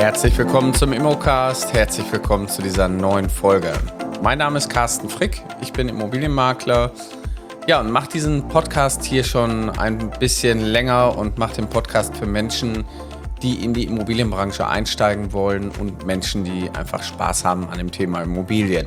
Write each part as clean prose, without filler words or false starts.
Herzlich willkommen zum Immocast, herzlich willkommen zu dieser neuen Folge. Mein Name ist Carsten Frick, ich bin Immobilienmakler, und mache diesen Podcast hier schon ein bisschen länger und mache den Podcast für Menschen, die in die Immobilienbranche einsteigen wollen und Menschen, die einfach Spaß haben an dem Thema Immobilien.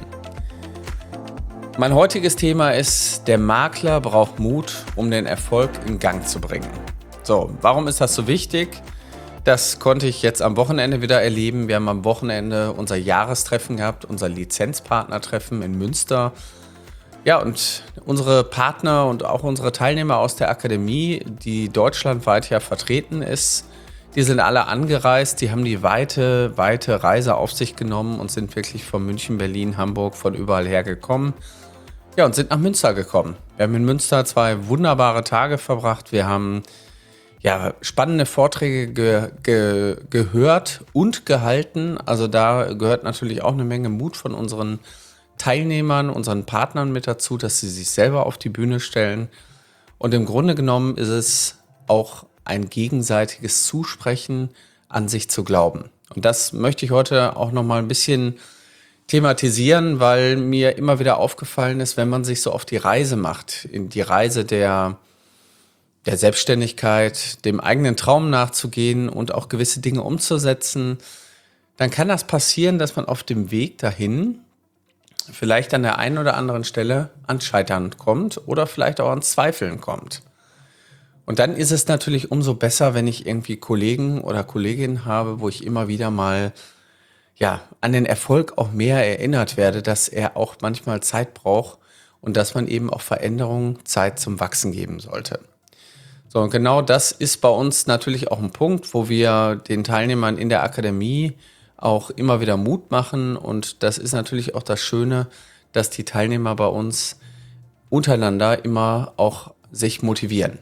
Mein heutiges Thema ist, der Makler braucht Mut, um den Erfolg in Gang zu bringen. So, warum ist das so wichtig? Das konnte ich jetzt am Wochenende wieder erleben. Wir haben am Wochenende unser Jahrestreffen gehabt, unser Lizenzpartnertreffen in Münster. Ja, und unsere Partner und auch unsere Teilnehmer aus der Akademie, die deutschlandweit ja vertreten ist, die sind alle angereist. Die haben die weite Reise auf sich genommen und sind wirklich von München, Berlin, Hamburg, von überall her gekommen. Ja, und sind nach Münster gekommen. Wir haben in Münster 2 wunderbare Tage verbracht. Wir haben spannende Vorträge gehört und gehalten. Also da gehört natürlich auch eine Menge Mut von unseren Teilnehmern, unseren Partnern mit dazu, dass sie sich selber auf die Bühne stellen. Und im Grunde genommen ist es auch ein gegenseitiges Zusprechen, an sich zu glauben. Und das möchte ich heute auch noch mal ein bisschen thematisieren, weil mir immer wieder aufgefallen ist, wenn man sich so auf die Reise macht, in die Reise der Selbstständigkeit, dem eigenen Traum nachzugehen und auch gewisse Dinge umzusetzen, dann kann das passieren, dass man auf dem Weg dahin vielleicht an der einen oder anderen Stelle an Scheitern kommt oder vielleicht auch an Zweifeln kommt. Und dann ist es natürlich umso besser, wenn ich irgendwie Kollegen oder Kolleginnen habe, wo ich immer wieder mal an den Erfolg auch mehr erinnert werde, dass er auch manchmal Zeit braucht und dass man eben auch Veränderungen Zeit zum Wachsen geben sollte. So, und genau das ist bei uns natürlich auch ein Punkt, wo wir den Teilnehmern in der Akademie auch immer wieder Mut machen. Und das ist natürlich auch das Schöne, dass die Teilnehmer bei uns untereinander immer auch sich motivieren.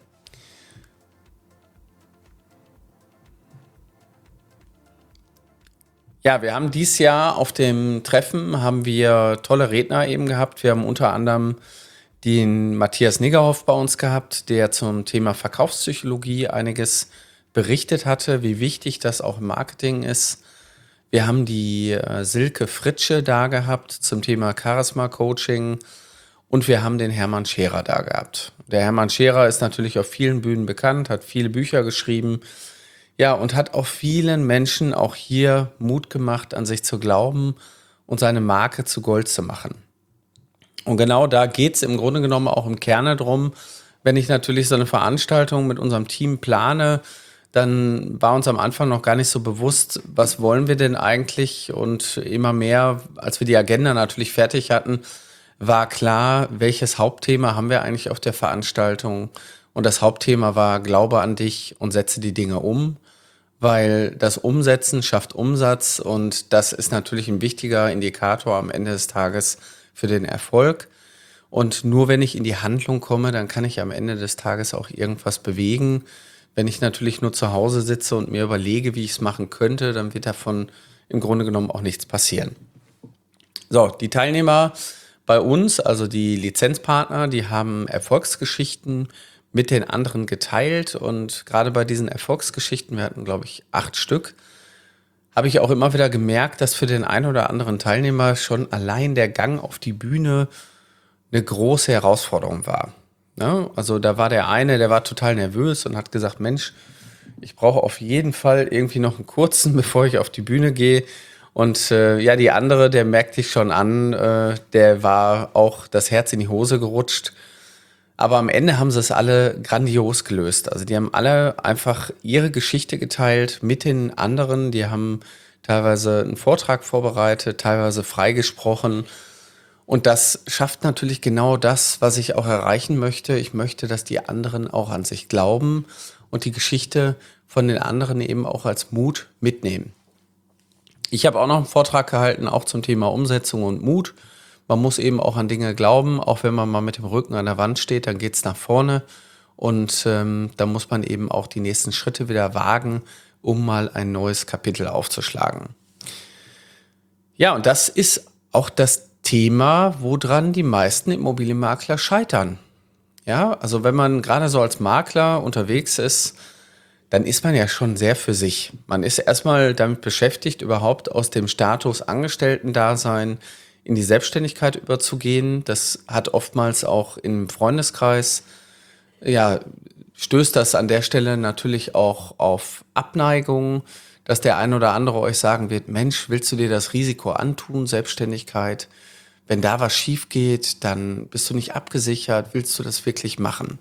Ja, wir haben dieses Jahr auf dem Treffen tolle Redner eben gehabt. Wir haben unter anderem den Matthias Niggerhoff bei uns gehabt, der zum Thema Verkaufspsychologie einiges berichtet hatte, wie wichtig das auch im Marketing ist. Wir haben die Silke Fritsche da gehabt zum Thema Charisma-Coaching und wir haben den Hermann Scherer da gehabt. Der Hermann Scherer ist natürlich auf vielen Bühnen bekannt, hat viele Bücher geschrieben, und hat auch vielen Menschen auch hier Mut gemacht, an sich zu glauben und seine Marke zu Gold zu machen. Und genau da geht es im Grunde genommen auch im Kerne drum. Wenn ich natürlich so eine Veranstaltung mit unserem Team plane, dann war uns am Anfang noch gar nicht so bewusst, was wollen wir denn eigentlich? Und immer mehr, als wir die Agenda natürlich fertig hatten, war klar, welches Hauptthema haben wir eigentlich auf der Veranstaltung. Und das Hauptthema war, glaube an dich und setze die Dinge um, weil das Umsetzen schafft Umsatz und das ist natürlich ein wichtiger Indikator am Ende des Tages für den Erfolg. Und nur wenn ich in die Handlung komme, dann kann ich am Ende des Tages auch irgendwas bewegen. Wenn ich natürlich nur zu Hause sitze und mir überlege, wie ich es machen könnte, dann wird davon im Grunde genommen auch nichts passieren. So, die Teilnehmer bei uns, also die Lizenzpartner, die haben Erfolgsgeschichten mit den anderen geteilt. Und gerade bei diesen Erfolgsgeschichten, wir hatten, glaube ich, 8 Stück, habe ich auch immer wieder gemerkt, dass für den einen oder anderen Teilnehmer schon allein der Gang auf die Bühne eine große Herausforderung war. Ja, also da war der eine, der war total nervös und hat gesagt, Mensch, ich brauche auf jeden Fall irgendwie noch einen kurzen, bevor ich auf die Bühne gehe. Und die andere, der merkte ich schon an, der war auch das Herz in die Hose gerutscht. Aber am Ende haben sie es alle grandios gelöst. Also die haben alle einfach ihre Geschichte geteilt mit den anderen. Die haben teilweise einen Vortrag vorbereitet, teilweise freigesprochen. Und das schafft natürlich genau das, was ich auch erreichen möchte. Ich möchte, dass die anderen auch an sich glauben und die Geschichte von den anderen eben auch als Mut mitnehmen. Ich habe auch noch einen Vortrag gehalten, auch zum Thema Umsetzung und Mut. Man muss eben auch an Dinge glauben, auch wenn man mal mit dem Rücken an der Wand steht, dann geht's nach vorne. Und da muss man eben auch die nächsten Schritte wieder wagen, um mal ein neues Kapitel aufzuschlagen. Ja, und das ist auch das Thema, woran die meisten Immobilienmakler scheitern. Ja, also wenn man gerade so als Makler unterwegs ist, dann ist man ja schon sehr für sich. Man ist erstmal damit beschäftigt, überhaupt aus dem Status Angestellten-Dasein in die Selbstständigkeit überzugehen. Das hat oftmals auch im Freundeskreis, ja, stößt das an der Stelle natürlich auch auf Abneigung, dass der ein oder andere euch sagen wird, Mensch, willst du dir das Risiko antun, Selbstständigkeit? Wenn da was schief geht, dann bist du nicht abgesichert, willst du das wirklich machen?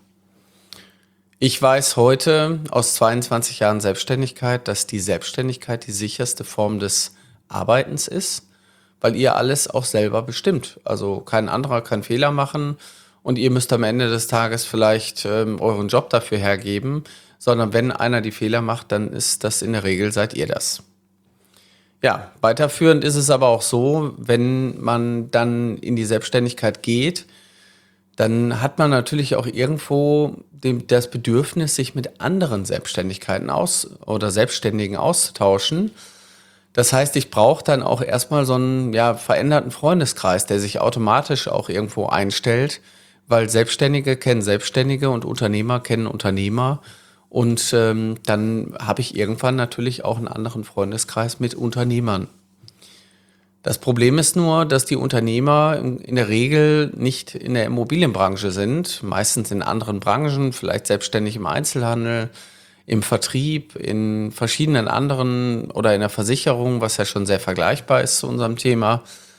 Ich weiß heute aus 22 Jahren Selbstständigkeit, dass die Selbstständigkeit die sicherste Form des Arbeitens ist, weil ihr alles auch selber bestimmt. Also kein anderer kann Fehler machen und ihr müsst am Ende des Tages vielleicht euren Job dafür hergeben, sondern wenn einer die Fehler macht, dann ist das in der Regel, seid ihr das. Ja, weiterführend ist es aber auch so, wenn man dann in die Selbstständigkeit geht, dann hat man natürlich auch irgendwo das Bedürfnis, sich mit anderen Selbstständigkeiten oder Selbstständigen auszutauschen. Das heißt, ich brauche dann auch erstmal so einen veränderten Freundeskreis, der sich automatisch auch irgendwo einstellt, weil Selbstständige kennen Selbstständige und Unternehmer kennen Unternehmer. Und dann habe ich irgendwann natürlich auch einen anderen Freundeskreis mit Unternehmern. Das Problem ist nur, dass die Unternehmer in der Regel nicht in der Immobilienbranche sind, meistens in anderen Branchen, vielleicht selbstständig im Einzelhandel, im Vertrieb, in verschiedenen anderen oder in der Versicherung, was ja schon sehr vergleichbar ist zu unserem Thema.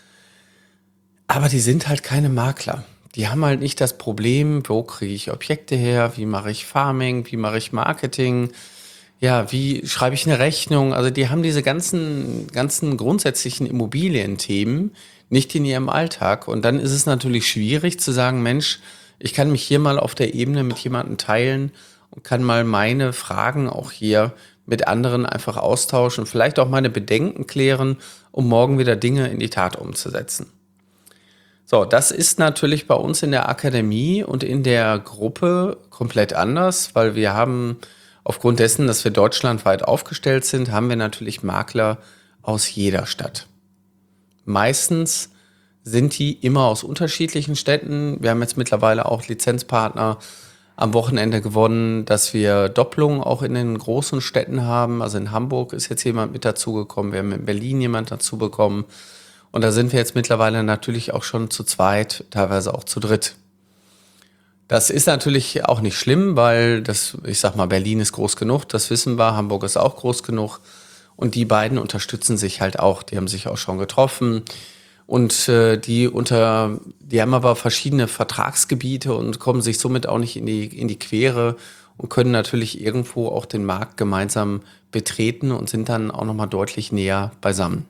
Aber die sind halt keine Makler. Die haben halt nicht das Problem, wo kriege ich Objekte her, wie mache ich Farming, wie mache ich Marketing, ja, wie schreibe ich eine Rechnung? Also die haben diese ganzen grundsätzlichen Immobilienthemen nicht in ihrem Alltag. Und dann ist es natürlich schwierig zu sagen, Mensch, ich kann mich hier mal auf der Ebene mit jemandem teilen und kann mal meine Fragen auch hier mit anderen einfach austauschen, vielleicht auch meine Bedenken klären, um morgen wieder Dinge in die Tat umzusetzen. So, das ist natürlich bei uns in der Akademie und in der Gruppe komplett anders, weil wir haben aufgrund dessen, dass wir deutschlandweit aufgestellt sind, haben wir natürlich Makler aus jeder Stadt. Meistens sind die immer aus unterschiedlichen Städten. Wir haben jetzt mittlerweile auch Lizenzpartner am Wochenende gewonnen, dass wir Doppelungen auch in den großen Städten haben. Also in Hamburg ist jetzt jemand mit dazugekommen, wir haben in Berlin jemand dazu bekommen. Und da sind wir jetzt mittlerweile natürlich auch schon zu zweit, teilweise auch zu dritt. Das ist natürlich auch nicht schlimm, weil ich sag mal, Berlin ist groß genug, das wissen wir, Hamburg ist auch groß genug. Und die beiden unterstützen sich halt auch, die haben sich auch schon getroffen. Und die haben aber verschiedene Vertragsgebiete und kommen sich somit auch nicht in die Quere und können natürlich irgendwo auch den Markt gemeinsam betreten und sind dann auch nochmal deutlich näher beisammen.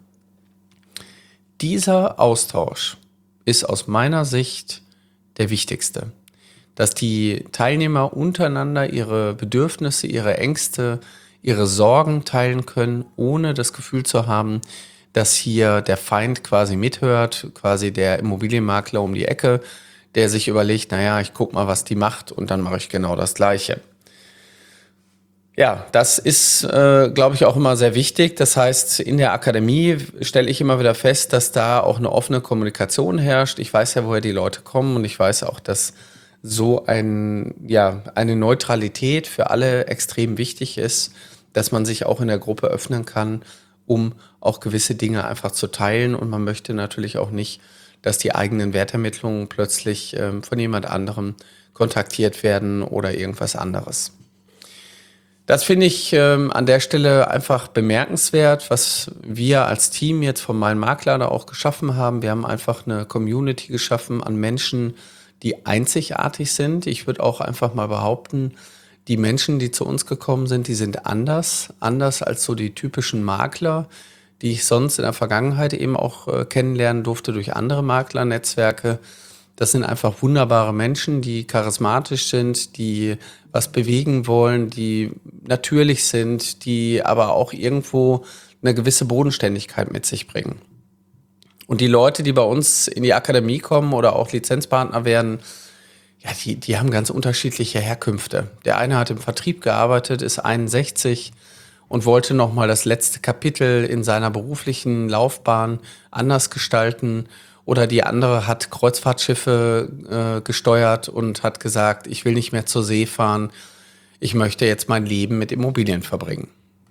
Dieser Austausch ist aus meiner Sicht der wichtigste. Dass die Teilnehmer untereinander ihre Bedürfnisse, ihre Ängste, ihre Sorgen teilen können, ohne das Gefühl zu haben, dass hier der Feind quasi mithört, quasi der Immobilienmakler um die Ecke, der sich überlegt, naja, ich guck mal, was die macht und dann mache ich genau das Gleiche. Ja, das ist, glaube ich, auch immer sehr wichtig. Das heißt, in der Akademie stelle ich immer wieder fest, dass da auch eine offene Kommunikation herrscht. Ich weiß ja, woher die Leute kommen und ich weiß auch, dass so eine Neutralität für alle extrem wichtig ist, dass man sich auch in der Gruppe öffnen kann, um auch gewisse Dinge einfach zu teilen. Und man möchte natürlich auch nicht, dass die eigenen Wertermittlungen plötzlich von jemand anderem kontaktiert werden oder irgendwas anderes. Das finde ich an der Stelle einfach bemerkenswert, was wir als Team jetzt von meinem Makler da auch geschaffen haben. Wir haben einfach eine Community geschaffen an Menschen, die einzigartig sind. Ich würde auch einfach mal behaupten, die Menschen, die zu uns gekommen sind, die sind anders als so die typischen Makler, die ich sonst in der Vergangenheit eben auch kennenlernen durfte durch andere Maklernetzwerke. Das sind einfach wunderbare Menschen, die charismatisch sind, die was bewegen wollen, die natürlich sind, die aber auch irgendwo eine gewisse Bodenständigkeit mit sich bringen. Und die Leute, die bei uns in die Akademie kommen oder auch Lizenzpartner werden, ja, die haben ganz unterschiedliche Herkünfte. Der eine hat im Vertrieb gearbeitet, ist 61 und wollte nochmal das letzte Kapitel in seiner beruflichen Laufbahn anders gestalten. Oder die andere hat Kreuzfahrtschiffe gesteuert und hat gesagt, ich will nicht mehr zur See fahren. Ich möchte jetzt mein Leben mit Immobilien verbringen.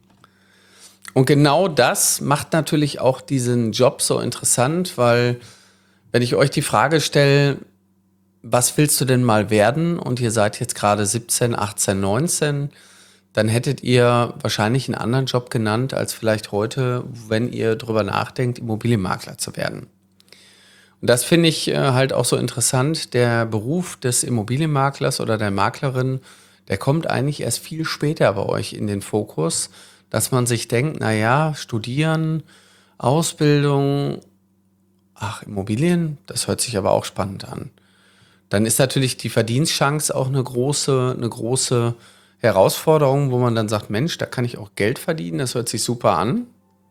Und genau das macht natürlich auch diesen Job so interessant, weil wenn ich euch die Frage stelle, was willst du denn mal werden? Und ihr seid jetzt gerade 17, 18, 19, dann hättet ihr wahrscheinlich einen anderen Job genannt als vielleicht heute, wenn ihr drüber nachdenkt, Immobilienmakler zu werden. Und das finde ich halt auch so interessant. Der Beruf des Immobilienmaklers oder der Maklerin, der kommt eigentlich erst viel später bei euch in den Fokus, dass man sich denkt, naja, studieren, Ausbildung, ach, Immobilien, das hört sich aber auch spannend an. Dann ist natürlich die Verdienstchance auch eine große Herausforderung, wo man dann sagt, Mensch, da kann ich auch Geld verdienen, das hört sich super an.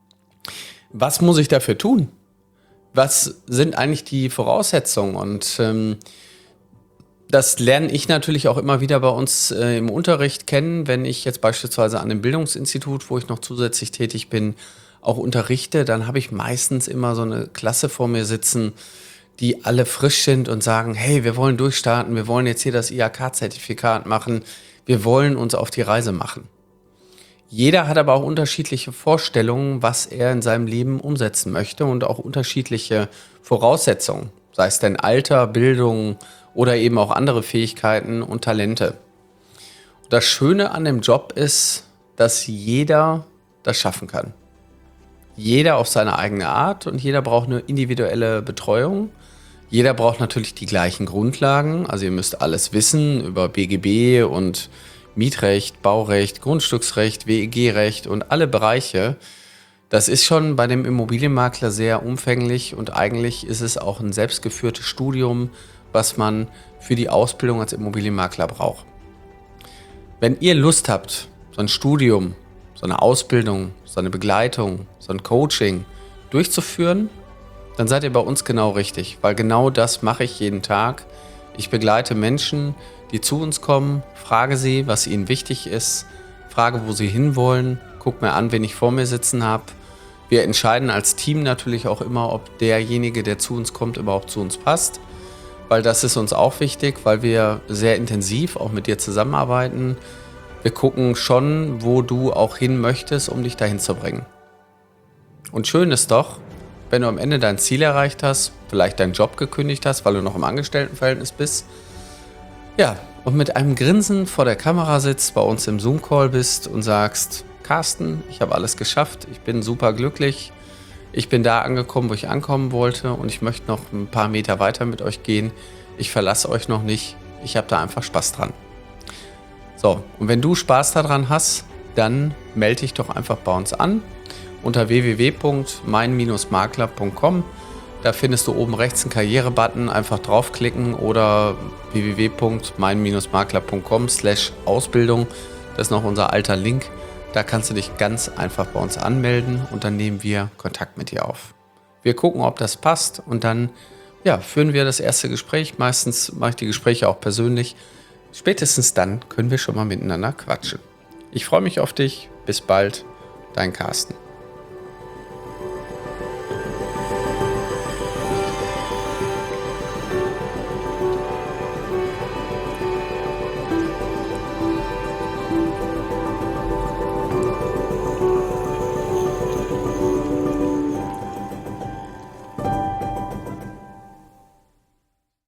Was muss ich dafür tun? Was sind eigentlich die Voraussetzungen? Und das lerne ich natürlich auch immer wieder bei uns im Unterricht kennen, wenn ich jetzt beispielsweise an dem Bildungsinstitut, wo ich noch zusätzlich tätig bin, auch unterrichte, dann habe ich meistens immer so eine Klasse vor mir sitzen, die alle frisch sind und sagen, hey, wir wollen durchstarten, wir wollen jetzt hier das IHK-Zertifikat machen, wir wollen uns auf die Reise machen. Jeder hat aber auch unterschiedliche Vorstellungen, was er in seinem Leben umsetzen möchte und auch unterschiedliche Voraussetzungen, sei es denn Alter, Bildung oder eben auch andere Fähigkeiten und Talente. Und das Schöne an dem Job ist, dass jeder das schaffen kann. Jeder auf seine eigene Art und jeder braucht eine individuelle Betreuung. Jeder braucht natürlich die gleichen Grundlagen, also ihr müsst alles wissen über BGB und Mietrecht, Baurecht, Grundstücksrecht, WEG-Recht und alle Bereiche. Das ist schon bei dem Immobilienmakler sehr umfänglich und eigentlich ist es auch ein selbstgeführtes Studium, was man für die Ausbildung als Immobilienmakler braucht. Wenn ihr Lust habt, so ein Studium, so eine Ausbildung, so eine Begleitung, so ein Coaching durchzuführen, dann seid ihr bei uns genau richtig, weil genau das mache ich jeden Tag. Ich begleite Menschen, die zu uns kommen, frage sie, was ihnen wichtig ist, frage, wo sie hinwollen, guck mir an, wen ich vor mir sitzen habe. Wir entscheiden als Team natürlich auch immer, ob derjenige, der zu uns kommt, überhaupt zu uns passt, weil das ist uns auch wichtig, weil wir sehr intensiv auch mit dir zusammenarbeiten. Wir gucken schon, wo du auch hin möchtest, um dich dahin zu bringen. Und schön ist doch, wenn du am Ende dein Ziel erreicht hast, vielleicht deinen Job gekündigt hast, weil du noch im Angestelltenverhältnis bist, ja, und mit einem Grinsen vor der Kamera sitzt, bei uns im Zoom-Call bist und sagst, Carsten, ich habe alles geschafft, ich bin super glücklich, ich bin da angekommen, wo ich ankommen wollte und ich möchte noch ein paar Meter weiter mit euch gehen. Ich verlasse euch noch nicht, ich habe da einfach Spaß dran. So, und wenn du Spaß daran hast, dann melde dich doch einfach bei uns an unter www.mein-makler.com. Da findest du oben rechts einen Karriere-Button, einfach draufklicken oder www.mein-makler.com/Ausbildung. Das ist noch unser alter Link. Da kannst du dich ganz einfach bei uns anmelden und dann nehmen wir Kontakt mit dir auf. Wir gucken, ob das passt und dann führen wir das erste Gespräch. Meistens mache ich die Gespräche auch persönlich. Spätestens dann können wir schon mal miteinander quatschen. Ich freue mich auf dich. Bis bald. Dein Carsten.